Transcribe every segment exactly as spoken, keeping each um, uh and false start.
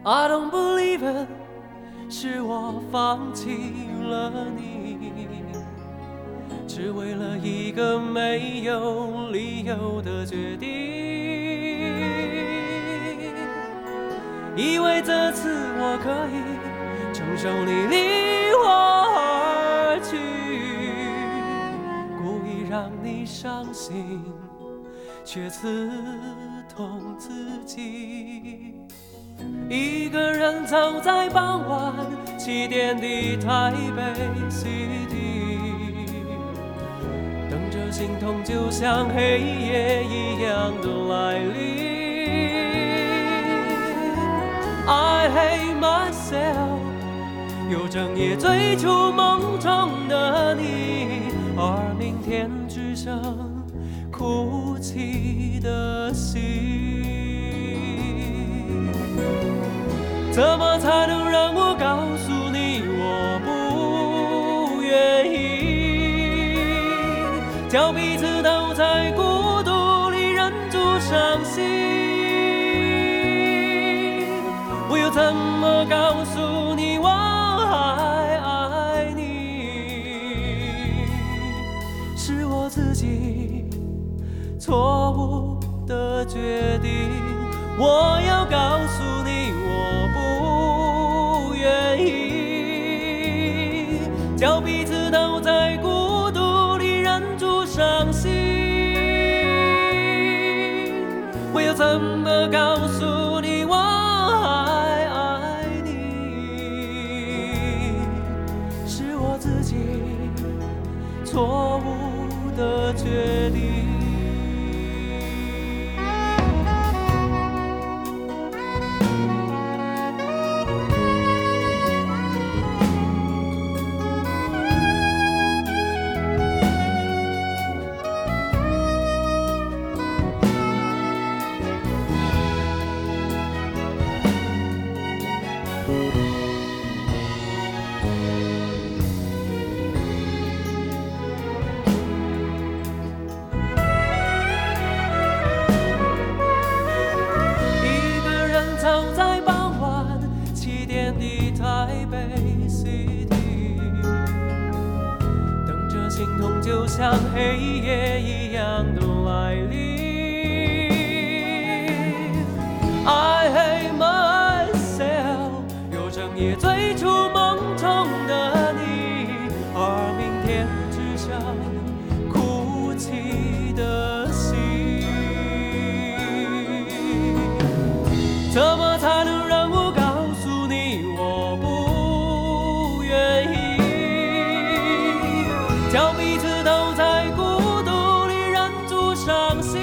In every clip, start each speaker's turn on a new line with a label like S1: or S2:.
S1: I don't believe it， 是我放弃了你，只为了一个没有理由的决定。以为这次我可以承受你离我而去，故意让你伤心，却刺痛自己。一个人走在傍晚七点的台北 City， 等着心痛就像黑夜一样的来临。I hate myself， 又整夜追逐梦中的你，而明天只剩哭泣的心。怎么才能让我告诉你我不愿意？叫彼此都在孤独里忍住伤心。我又怎么告诉你我还爱你？是我自己错误的决定。我要告诉你我不愿意，叫彼此都在孤独里忍住伤心。我又怎么告诉你我还爱你？是我自己错误的决定。走在傍晚七点的台北 City， 等着心痛就像黑夜一样的来临。I hate myself， 又整夜追逐梦中的你，而明天只剩哭泣的心。怎么才能让我告诉你我不愿意？叫彼此都在孤独里忍住伤心。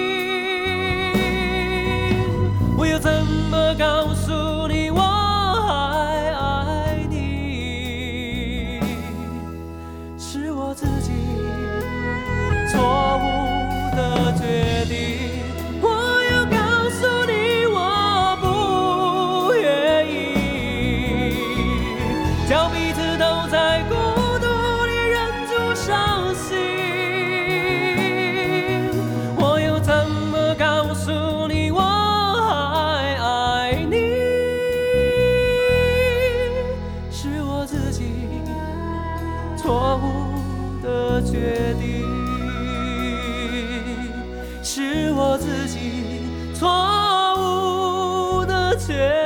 S1: 我又怎么告诉你我还爱你？是我自己错误的决定。叫彼此都在孤独里忍住伤心。我又怎么告诉你我还爱你？是我自己错误的决定，是我自己错误的决定。